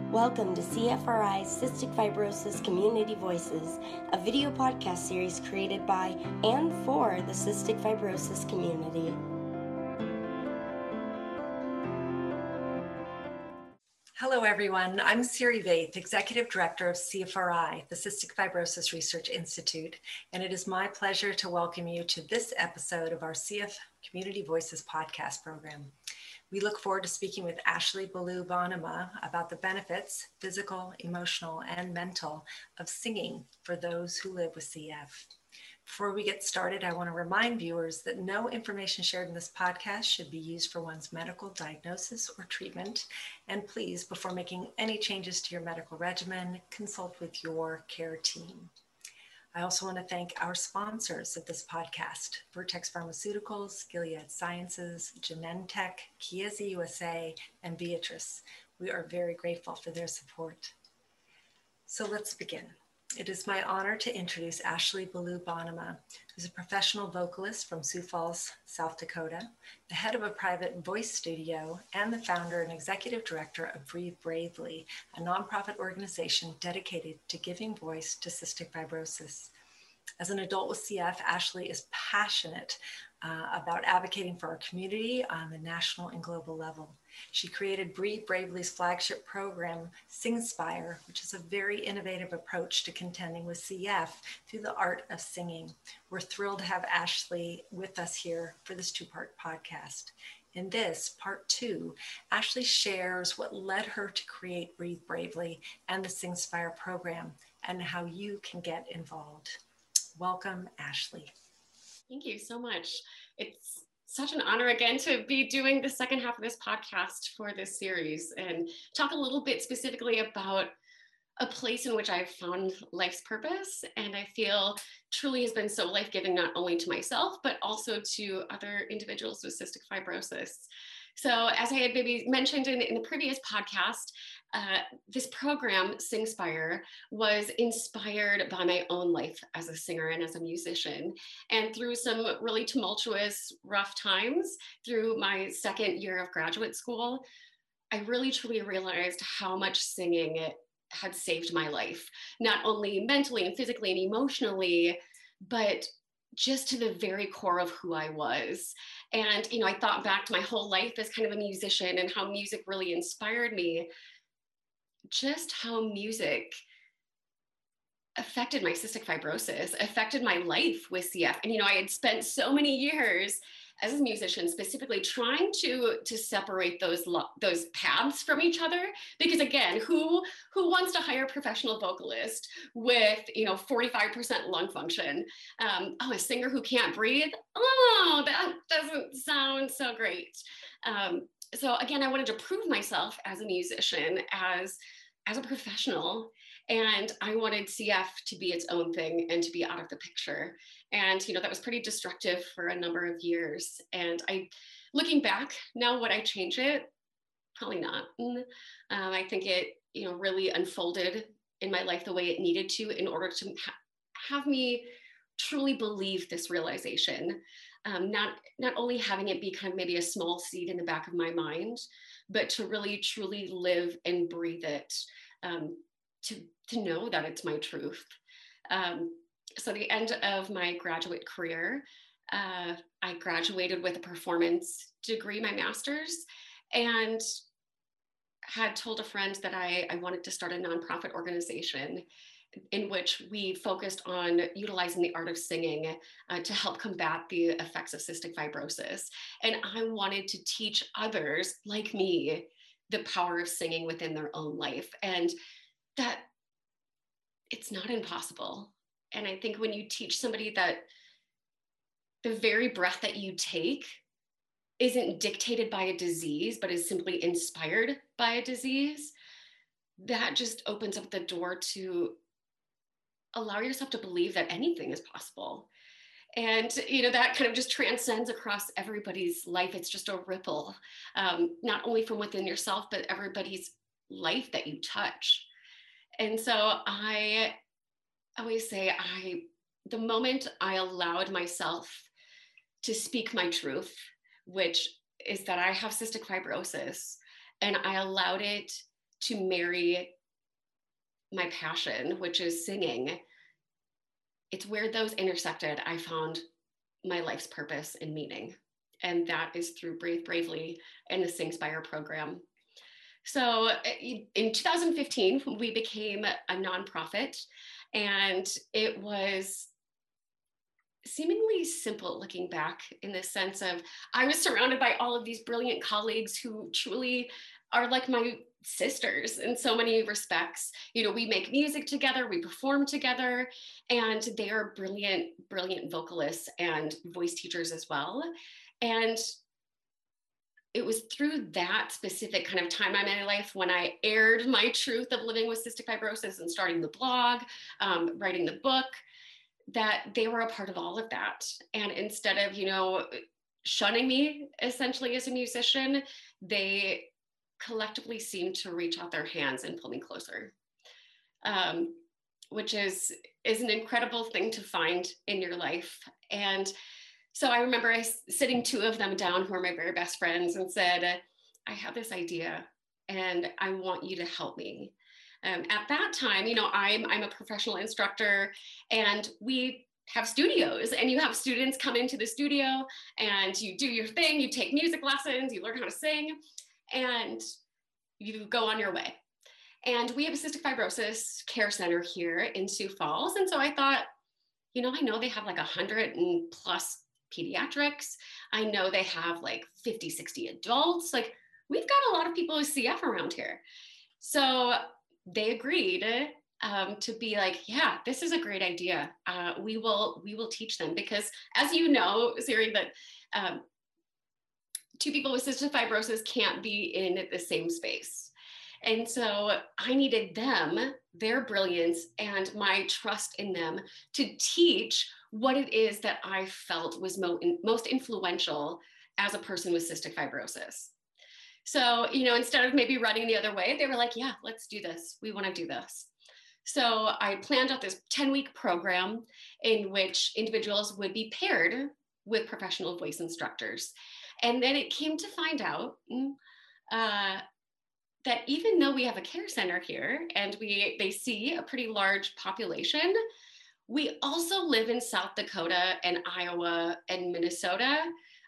Welcome to CFRI's Cystic Fibrosis Community Voices, a video podcast series created by and for the cystic fibrosis community. Hello, everyone. I'm Siri Vaith, Executive Director of CFRI, the Cystic Fibrosis Research Institute, and it is my pleasure to welcome you to this episode of our CF Community Voices podcast program. We look forward to speaking with Ashley Ballou-Bonnema about the benefits, physical, emotional, and mental, of singing for those who live with CF. Before we get started, I want to remind viewers that no information shared in this podcast should be used for one's medical diagnosis or treatment. And please, before making any changes to your medical regimen, consult with your care team. I also want to thank our sponsors of this podcast, Vertex Pharmaceuticals, Gilead Sciences, Genentech, Chiesi USA, and Viatris. We are very grateful for their support. So let's begin. It is my honor to introduce Ashley Ballou-Bonnema, who's a professional vocalist from Sioux Falls, South Dakota, the head of a private voice studio, and the founder and executive director of Breathe Bravely, a nonprofit organization dedicated to giving voice to cystic fibrosis. As an adult with CF, Ashley is passionate about advocating for our community on the national and global level. She created Breathe Bravely's flagship program, Singspire, which is a very innovative approach to contending with CF through the art of singing. We're thrilled to have Ashley with us here for this two-part podcast. In this, part two, Ashley shares what led her to create Breathe Bravely and the Singspire program and how you can get involved. Welcome, Ashley. Thank you so much. It's such an honor again to be doing the second half of this podcast for this series and talk a little bit specifically about a place in which I've found life's purpose, and I feel truly has been so life-giving, not only to myself, but also to other individuals with cystic fibrosis. So as I had maybe mentioned in the previous podcast, this program, Singspire, was inspired by my own life as a singer and as a musician. And through some really tumultuous, rough times, through my second year of graduate school, I really truly realized how much singing had saved my life, not only mentally and physically and emotionally, but just to the very core of who I was. And, I thought back to my whole life as kind of a musician and how music really inspired me, just how music affected my cystic fibrosis, affected my life with CF. And, I had spent so many years as a musician specifically trying to separate those paths from each other, because again, who wants to hire a professional vocalist with 45% lung function? A singer who can't breathe? Oh, that doesn't sound so great. So again, I wanted to prove myself as a musician, as a professional, and I wanted CF to be its own thing and to be out of the picture. And, that was pretty destructive for a number of years. And looking back now, would I change it? Probably not. I think it, really unfolded in my life the way it needed to in order to have me truly believe this realization. Not only having it be kind of maybe a small seed in the back of my mind, but to really truly live and breathe it, to know that it's my truth. So the end of my graduate career, I graduated with a performance degree, my master's, and had told a friend that I wanted to start a nonprofit organization in which we focused on utilizing the art of singing to help combat the effects of cystic fibrosis. And I wanted to teach others like me the power of singing within their own life, and that it's not impossible. And I think when you teach somebody that the very breath that you take isn't dictated by a disease, but is simply inspired by a disease, that just opens up the door to allow yourself to believe that anything is possible. And, that kind of just transcends across everybody's life. It's just a ripple, not only from within yourself, but everybody's life that you touch. And so I always say, the moment I allowed myself to speak my truth, which is that I have cystic fibrosis, and I allowed it to marry my passion, which is singing, it's where those intersected. I found my life's purpose and meaning. And that is through Breathe Bravely and the Singspire program. So in 2015, we became a nonprofit, and it was seemingly simple looking back, in the sense of I was surrounded by all of these brilliant colleagues who truly are like my sisters in so many respects. You know, we make music together, we perform together, and they are brilliant, brilliant vocalists and voice teachers as well. And it was through that specific kind of time in my life when I aired my truth of living with cystic fibrosis and starting the blog, writing the book, that they were a part of all of that. And instead of, you know, shunning me essentially as a musician, they collectively seemed to reach out their hands and pull me closer, which is an incredible thing to find in your life. And so I remember sitting two of them down, who are my very best friends, and said, I have this idea and I want you to help me. At that time, you know, I'm a professional instructor, and we have studios, and you have students come into the studio and you do your thing, you take music lessons, you learn how to sing, and you go on your way. And we have a cystic fibrosis care center here in Sioux Falls. And so I thought, you know, I know they have like 100 and plus pediatrics. I know they have like 50, 60 adults. Like, we've got a lot of people with CF around here. So they agreed to be like, yeah, this is a great idea. We will teach them, because as you know, Siri, that two people with cystic fibrosis can't be in the same space. And so I needed them, their brilliance, and my trust in them to teach what it is that I felt was most influential as a person with cystic fibrosis. So, you know, instead of maybe running the other way, they were like, yeah, let's do this. We want to do this. So I planned out this 10-week program in which individuals would be paired with professional voice instructors. And then it came to find out that even though we have a care center here and they see a pretty large population, we also live in South Dakota and Iowa and Minnesota.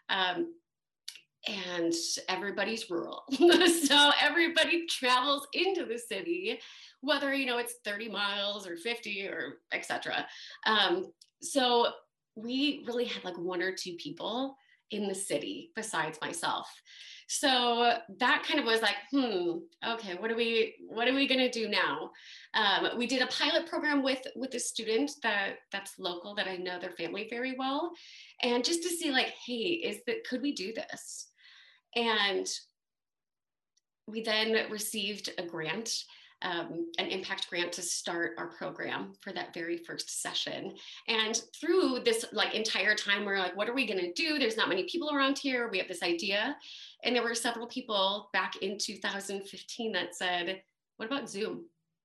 And everybody's rural. So everybody travels into the city, whether, you know, it's 30 miles or 50 or etc. So we really had like one or two people in the city besides myself. So that kind of was like, okay, what are we gonna do now? We did a pilot program with a student that's local, that I know their family very well, and just to see like, hey, could we do this? And we then received a grant, an impact grant, to start our program for that very first session. And through this like entire time, we're like, what are we gonna do? There's not many people around here. We have this idea. And there were several people back in 2015 that said, what about Zoom?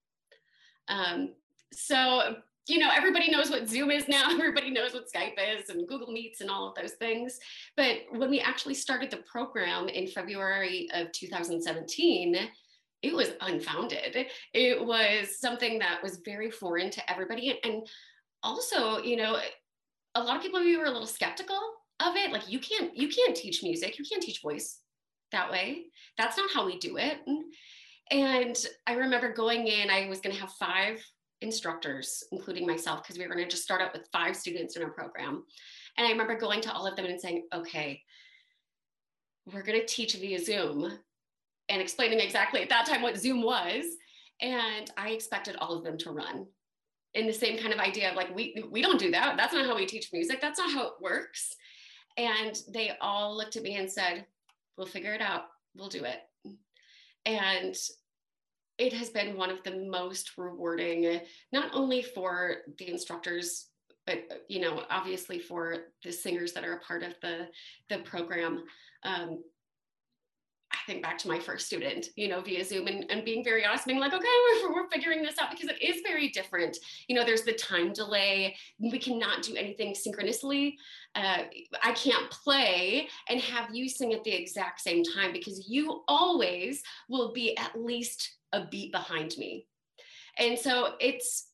So, you know, everybody knows what Zoom is now. Everybody knows what Skype is and Google Meets and all of those things. But when we actually started the program in February of 2017, it was unfounded. It was something that was very foreign to everybody. And also, you know, a lot of people maybe were a little skeptical of it. Like, you can't teach music, you can't teach voice that way. That's not how we do it. And I remember going in, I was going to have 5 instructors, including myself, because we were going to just start out with 5 students in our program. And I remember going to all of them and saying, okay, we're going to teach via Zoom, and explaining exactly at that time what Zoom was. And I expected all of them to run in the same kind of idea of like, we don't do that. That's not how we teach music. That's not how it works. And they all looked at me and said, we'll figure it out. We'll do it. And it has been one of the most rewarding, not only for the instructors, but, you know, obviously for the singers that are a part of the program. think back to my first student, via Zoom and being very honest, being like, okay, we're figuring this out because it is very different. There's the time delay. We cannot do anything synchronously. I can't play and have you sing at the exact same time because you always will be at least a beat behind me. And so it's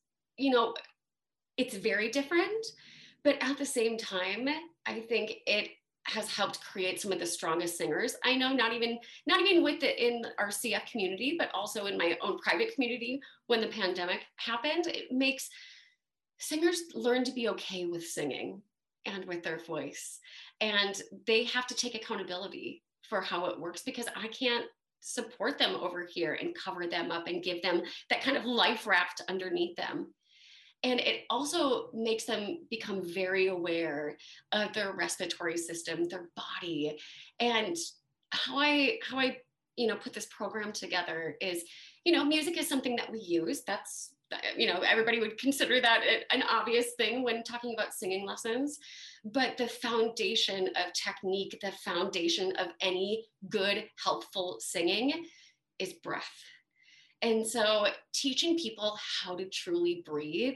very different, but at the same time, I think it has helped create some of the strongest singers I know, not even in our CF community, but also in my own private community. When the pandemic happened, it makes singers learn to be okay with singing and with their voice. And they have to take accountability for how it works because I can't support them over here and cover them up and give them that kind of life raft underneath them. And it also makes them become very aware of their respiratory system, their body. And how I put this program together is, music is something that we use. That's, everybody would consider that an obvious thing when talking about singing lessons. But the foundation of technique, the foundation of any good, helpful singing is breath. And so teaching people how to truly breathe,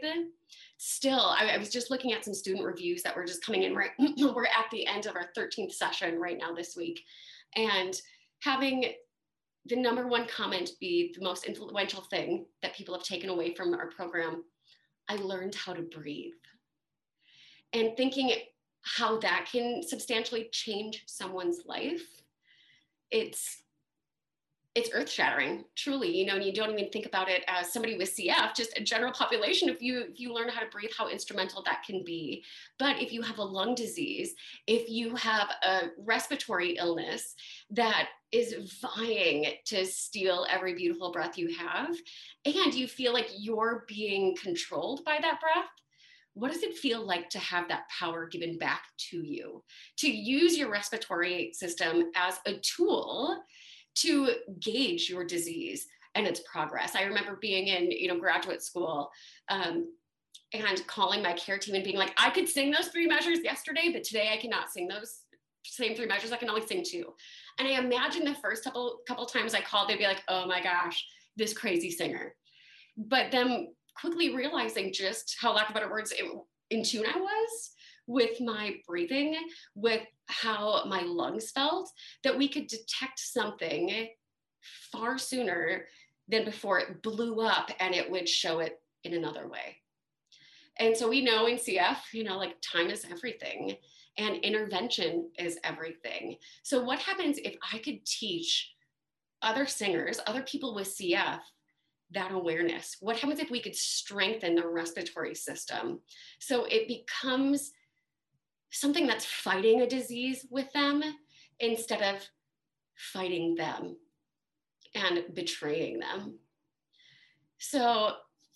I was just looking at some student reviews that were just coming in, right? We're at the end of our 13th session right now this week. And having the number one comment be the most influential thing that people have taken away from our program, I learned how to breathe. And thinking how that can substantially change someone's life, it's earth-shattering, truly, and you don't even think about it as somebody with CF, just a general population. If you learn how to breathe, how instrumental that can be. But if you have a lung disease, if you have a respiratory illness that is vying to steal every beautiful breath you have, and you feel like you're being controlled by that breath, what does it feel like to have that power given back to you? To use your respiratory system as a tool to gauge your disease and its progress. I remember being in, graduate school and calling my care team and being like, I could sing those 3 measures yesterday, but today I cannot sing those same 3 measures. I can only sing 2. And I imagine the first couple times I called, they'd be like, oh my gosh, this crazy singer. But then quickly realizing just how, lack of better words, in tune I was with my breathing, with how my lungs felt, that we could detect something far sooner than before it blew up and it would show it in another way. And so we know in CF, like time is everything and intervention is everything. So what happens if I could teach other singers, other people with CF, that awareness? What happens if we could strengthen the respiratory system so it becomes something that's fighting a disease with them instead of fighting them and betraying them? So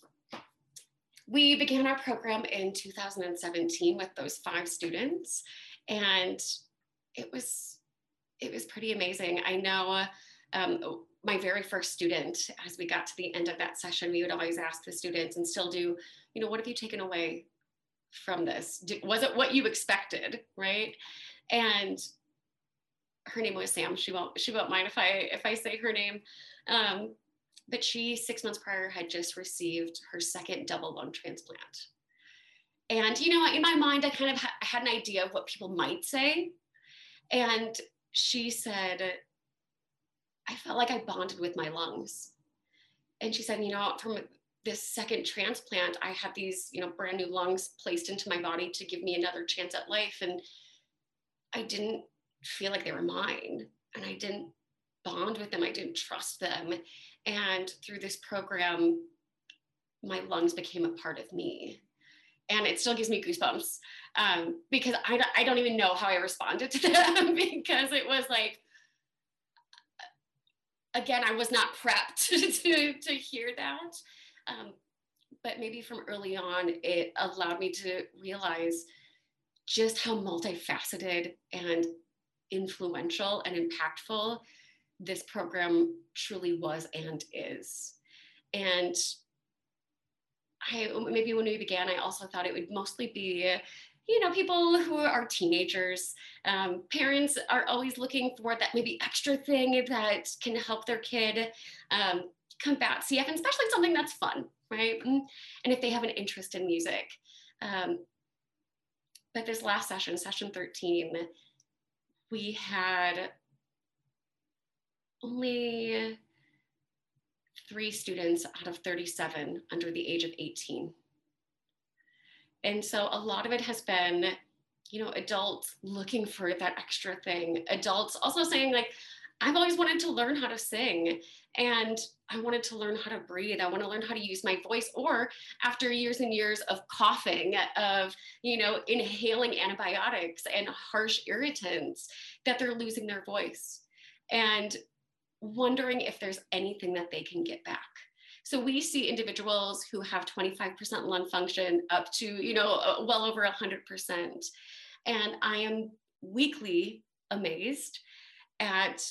we began our program in 2017 with those 5 students, and it was pretty amazing. I know my very first student, as we got to the end of that session, we would always ask the students, and still do, what have you taken away from this? Was it what you expected, right? And her name was Sam. She won't mind if I say her name. But she, 6 months prior, had just received her second double lung transplant. And, in my mind, I kind of had an idea of what people might say. And she said, I felt like I bonded with my lungs. And she said, from this second transplant, I had these, brand new lungs placed into my body to give me another chance at life. And I didn't feel like they were mine. And I didn't bond with them. I didn't trust them. And through this program, my lungs became a part of me. And it still gives me goosebumps because I don't even know how I responded to them, because it was like, again, I was not prepped to hear that. But maybe from early on, it allowed me to realize just how multifaceted and influential and impactful this program truly was and is. And maybe when we began, I also thought it would mostly be, people who are teenagers, parents are always looking for that maybe extra thing that can help their kid combat CF, and especially something that's fun, right? And if they have an interest in music. But this last session, session 13, we had only 3 students out of 37 under the age of 18. And so a lot of it has been, adults looking for that extra thing. Adults also saying, like, I've always wanted to learn how to sing, and I wanted to learn how to breathe. I want to learn how to use my voice. Or after years and years of coughing, of, inhaling antibiotics and harsh irritants, that they're losing their voice and wondering if there's anything that they can get back. So we see individuals who have 25% lung function up to, well over 100%. And I am weekly amazed at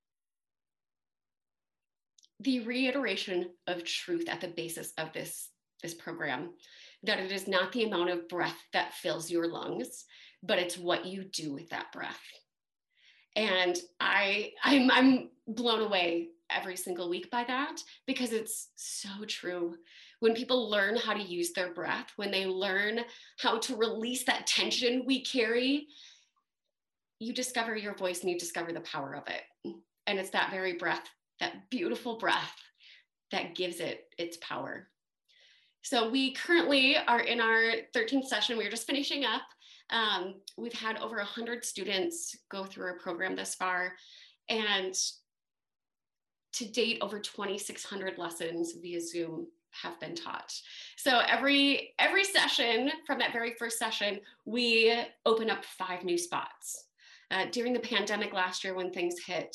the reiteration of truth at the basis of this program, that it is not the amount of breath that fills your lungs, but it's what you do with that breath. And I'm blown away every single week by that, because it's so true. When people learn how to use their breath, when they learn how to release that tension we carry, you discover your voice and you discover the power of it. And it's that very breath, that beautiful breath, that gives it its power. So we currently are in our 13th session. We're just finishing up. We've had over 100 students go through our program thus far. And to date, over 2,600 lessons via Zoom have been taught. So every session, from that very first session, we open up 5 new spots. During the pandemic last year, when things hit,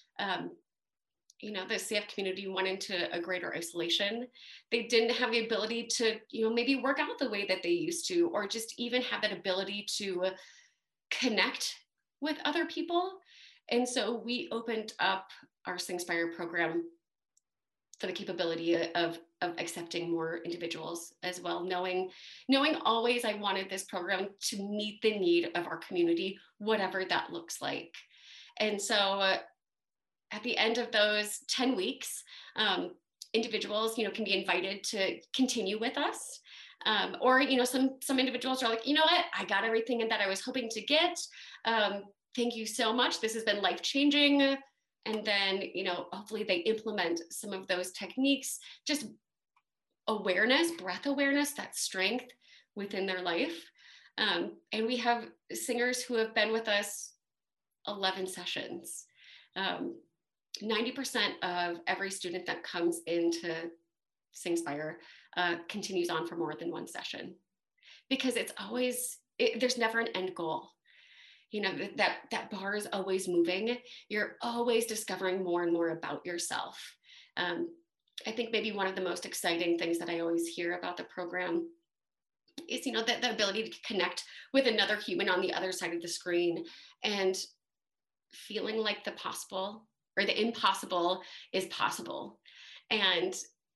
the CF community went into a greater isolation. They didn't have the ability to, maybe work out the way that they used to, or just even have that ability to connect with other people. And so we opened up our Singspire program for the capability of accepting more individuals as well, knowing always I wanted this program to meet the need of our community, whatever that looks like. And so at the end of those 10 weeks, individuals, can be invited to continue with us. Or, some individuals are like, you know what, I got everything that I was hoping to get. Thank you so much. This has been life-changing. And then, hopefully they implement some of those techniques, just awareness, breath awareness, that strength within their life. And we have singers who have been with us 11 sessions. 90% of every student that comes into Singspire continues on for more than 1 session, because it's always, there's never an end goal. That bar is always moving. You're always discovering more and more about yourself. I think maybe one of the most exciting things that I always hear about the program is, the ability to connect with another human on the other side of the screen, and feeling like the possible or the impossible is possible. And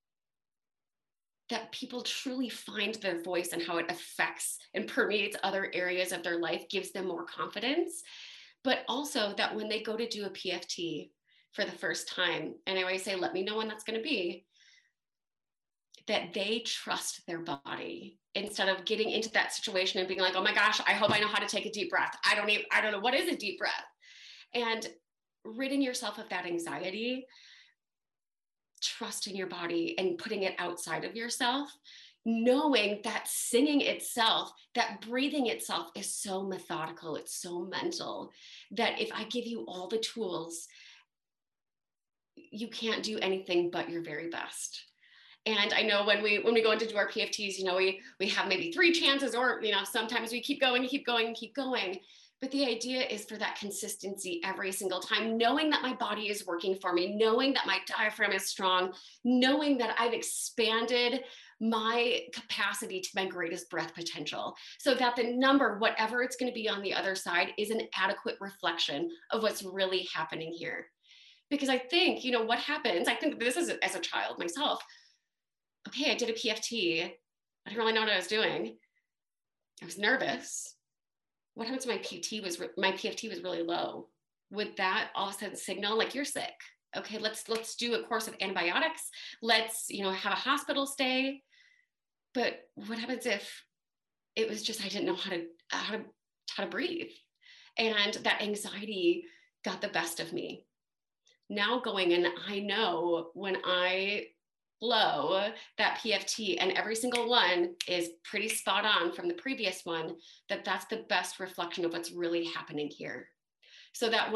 that people truly find their voice and how it affects and permeates other areas of their life, gives them more confidence. But also that when they go to do a PFT for the first time, and I always say, let me know when that's going to be, that they trust their body instead of getting into that situation and being like, oh my gosh, I hope I know how to take a deep breath. I don't know what is a deep breath. And ridding yourself of that anxiety, trusting your body and putting it outside of yourself, knowing that singing itself, that breathing itself is so methodical, it's so mental, that if I give you all the tools, you can't do anything but your very best. And I know when we go in to do our PFTs, we have maybe 3 chances, or sometimes we keep going. But the idea is for that consistency every single time, knowing that my body is working for me, knowing that my diaphragm is strong, knowing that I've expanded my capacity to my greatest breath potential, so that the number, whatever it's going to be on the other side, is an adequate reflection of what's really happening here. Because I think, what happens, I think this is as a child myself. Okay, I did a PFT. I didn't really know what I was doing. I was nervous. what happens if my PFT was really low? Would that all of a sudden signal like you're sick? Okay, let's do a course of antibiotics. Let's, have a hospital stay. But what happens if it was just I didn't know how to breathe, and that anxiety got the best of me? Now going in, I know when I blow that PFT and every single one is pretty spot on from the previous one, that's the best reflection of what's really happening here. So that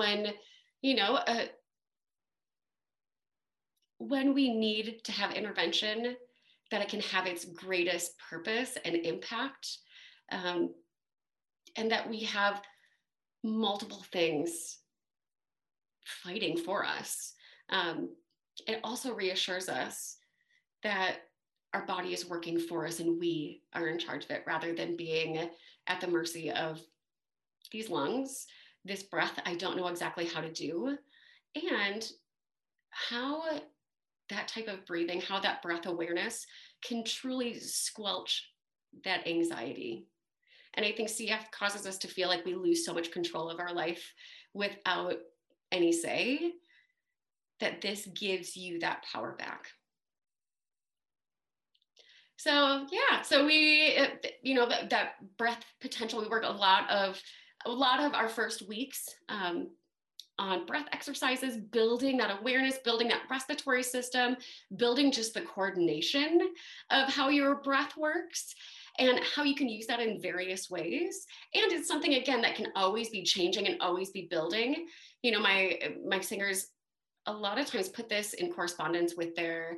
when we need to have intervention, that it can have its greatest purpose and impact, and that we have multiple things fighting for us. It also reassures us that our body is working for us and we are in charge of it, rather than being at the mercy of these lungs, this breath I don't know exactly how to do, and how that type of breathing, how that breath awareness can truly squelch that anxiety. And I think CF causes us to feel like we lose so much control of our life without any say, that this gives you that power back. So we, that breath potential, we work a lot of our first weeks on breath exercises, building that awareness, building that respiratory system, building just the coordination of how your breath works and how you can use that in various ways. And it's something, again, that can always be changing and always be building. My singers a lot of times put this in correspondence with their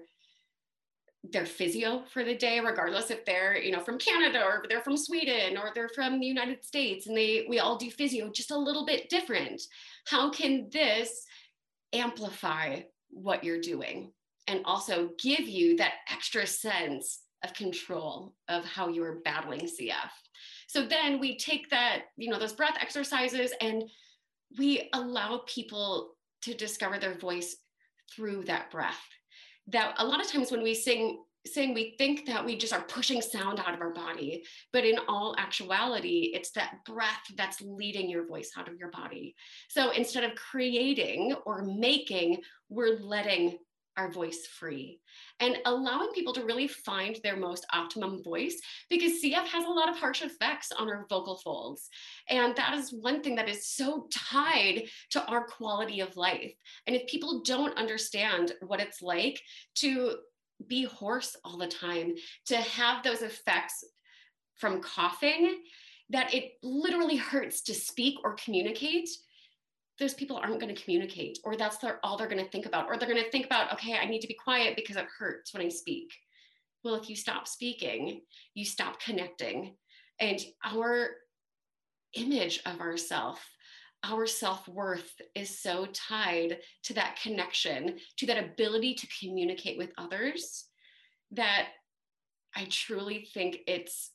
physio for the day, regardless if they're, from Canada or they're from Sweden or they're from the United States, and we all do physio just a little bit different. How can this amplify what you're doing and also give you that extra sense of control of how you're battling CF? So then we take that, those breath exercises, and we allow people to discover their voice through that breath. That a lot of times when we sing, we think that we just are pushing sound out of our body, but in all actuality, it's that breath that's leading your voice out of your body. So instead of creating or making, we're letting our voice free and allowing people to really find their most optimum voice, because CF has a lot of harsh effects on our vocal folds. And that is one thing that is so tied to our quality of life. And if people don't understand what it's like to be hoarse all the time, to have those effects from coughing, that it literally hurts to speak or communicate, those people aren't going to communicate, or that's all they're going to think about. Or they're going to think about, okay, I need to be quiet because it hurts when I speak. Well, if you stop speaking, you stop connecting. And our image of ourself, our self-worth is so tied to that connection, to that ability to communicate with others, that I truly think it's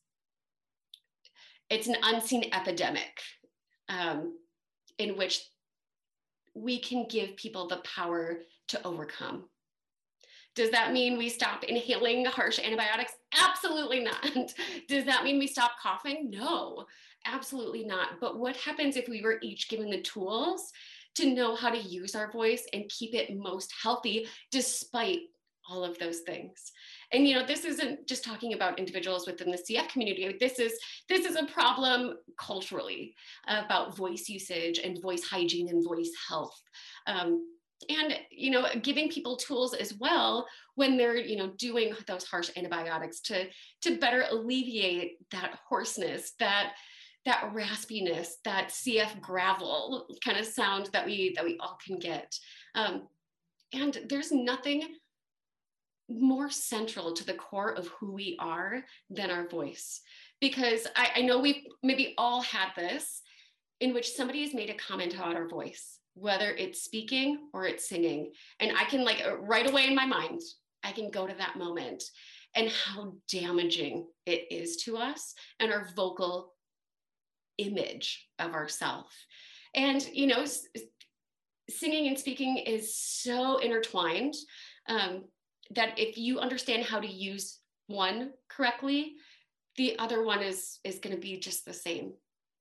an unseen epidemic in which we can give people the power to overcome. Does that mean we stop inhaling harsh antibiotics? Absolutely not. Does that mean we stop coughing? No, absolutely not. But what happens if we were each given the tools to know how to use our voice and keep it most healthy despite all of those things? And this isn't just talking about individuals within the CF community. This is a problem culturally about voice usage and voice hygiene and voice health. And giving people tools as well when they're doing those harsh antibiotics to better alleviate that hoarseness, that raspiness, that CF gravel kind of sound that we all can get. And there's nothing more central to the core of who we are than our voice. Because I know we've maybe all had this, in which somebody has made a comment about our voice, whether it's speaking or it's singing. And I can right away in my mind, I can go to that moment and how damaging it is to us and our vocal image of ourselves. And, singing and speaking is so intertwined that if you understand how to use one correctly, the other one is going to be just the same.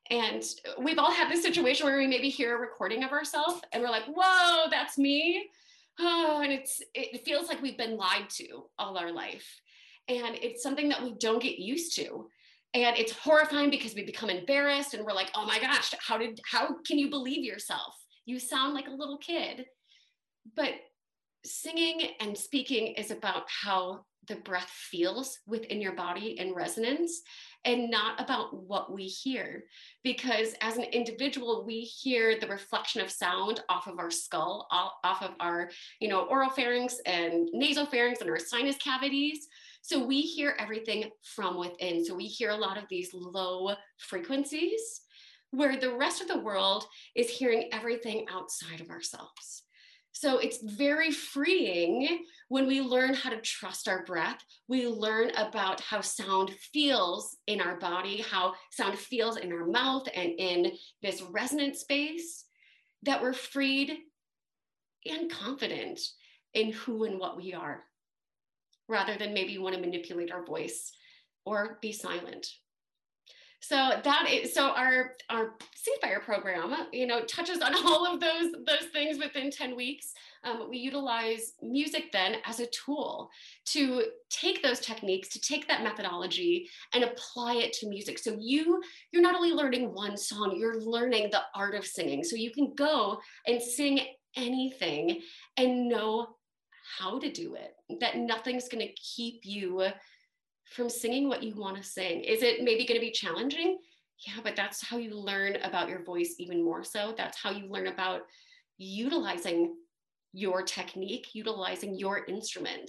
And we've all had this situation where we maybe hear a recording of ourselves and we're like, whoa, that's me. Oh, and it feels like we've been lied to all our life. And it's something that we don't get used to. And it's horrifying because we become embarrassed and we're like, oh my gosh, how can you believe yourself? You sound like a little kid. But singing and speaking is about how the breath feels within your body in resonance, and not about what we hear. Because as an individual, we hear the reflection of sound off of our skull, off of our, oropharynx and nasopharynx and our sinus cavities. So we hear everything from within. So we hear a lot of these low frequencies where the rest of the world is hearing everything outside of ourselves. So it's very freeing when we learn how to trust our breath. We learn about how sound feels in our body, how sound feels in our mouth and in this resonant space, that we're freed and confident in who and what we are, rather than maybe want to manipulate our voice or be silent. So our Singspire program, touches on all of those things within 10 weeks. We utilize music then as a tool to take those techniques, to take that methodology and apply it to music. So you're not only learning one song, you're learning the art of singing. So you can go and sing anything and know how to do it, that nothing's going to keep you from singing what you want to sing. Is it maybe going to be challenging? Yeah, but that's how you learn about your voice even more so. That's how you learn about utilizing your technique, utilizing your instrument.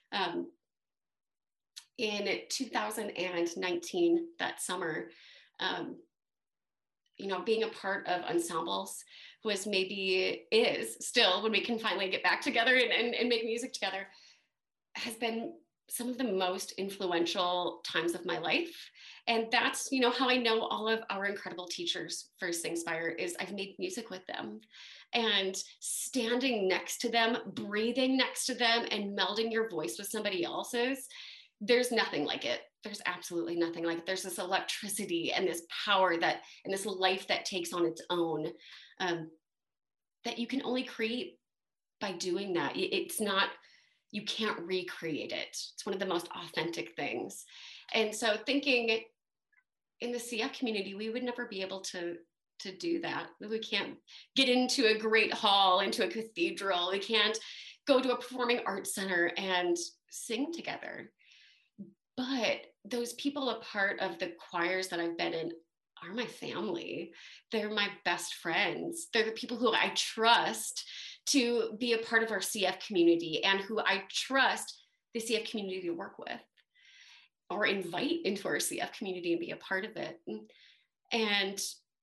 In 2019, that summer, being a part of ensembles is still, when we can finally get back together and make music together, has been some of the most influential times of my life. And that's, how I know all of our incredible teachers for Singspire is I've made music with them, and standing next to them, breathing next to them, and melding your voice with somebody else's. There's nothing like it. There's absolutely nothing like it. There's this electricity and this power and this life that takes on its own, that you can only create by doing that. You can't recreate it. It's one of the most authentic things. And so thinking in the CF community, we would never be able to do that. We can't get into a great hall, into a cathedral. We can't go to a performing arts center and sing together. But those people a part of the choirs that I've been in are my family. They're my best friends. They're the people who I trust to be a part of our CF community, and who I trust the CF community to work with or invite into our CF community and be a part of it. And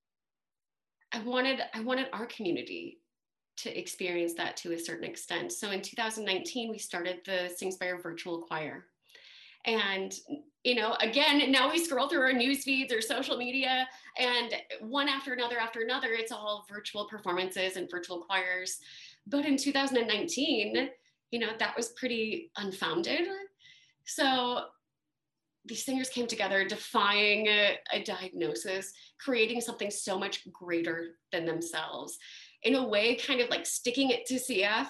I wanted our community to experience that to a certain extent. So in 2019, we started the Singspire virtual choir. And, again, now we scroll through our news feeds or social media, and one after another, it's all virtual performances and virtual choirs. But in 2019, that was pretty unfounded. So these singers came together, defying a diagnosis, creating something so much greater than themselves. In a way, kind of like sticking it to CF,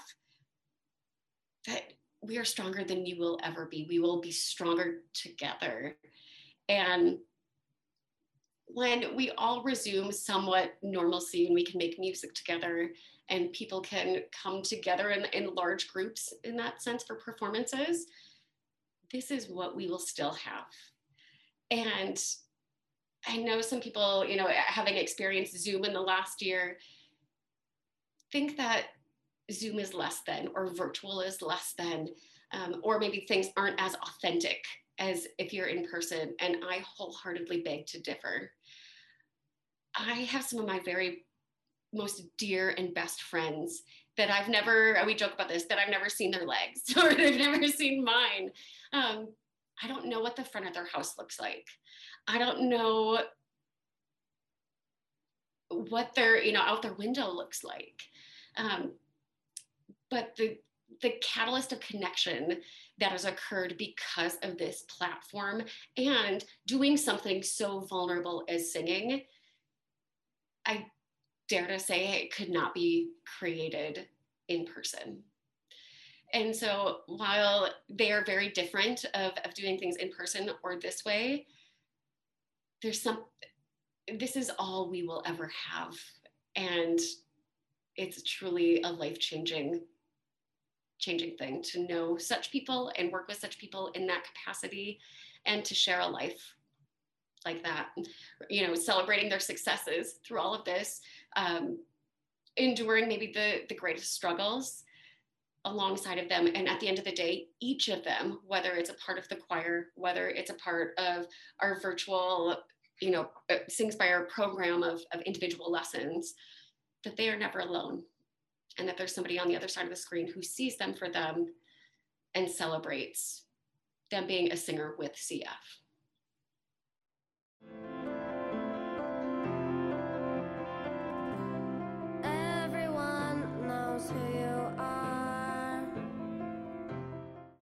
that we are stronger than you will ever be. We will be stronger together. And when we all resume somewhat normalcy and we can make music together and people can come together in large groups in that sense for performances, this is what we will still have. And I know some people, having experienced Zoom in the last year, think that Zoom is less than, or virtual is less than, or maybe things aren't as authentic as if you're in person. And I wholeheartedly beg to differ. I have some of my very most dear and best friends that we joke about this, that I've never seen their legs or they've never seen mine. I don't know what the front of their house looks like. I don't know what their, out their window looks like. But the catalyst of connection that has occurred because of this platform and doing something so vulnerable as singing I dare to say it could not be created in person. And so while they are very different of doing things in person or this way, this is all we will ever have. And it's truly a life-changing thing to know such people and work with such people in that capacity, and to share a life like that, celebrating their successes through all of this, enduring maybe the greatest struggles alongside of them. And at the end of the day, each of them, whether it's a part of the choir, whether it's a part of our virtual, Singspire program of individual lessons, that they are never alone, and that there's somebody on the other side of the screen who sees them for them and celebrates them being a singer with CF.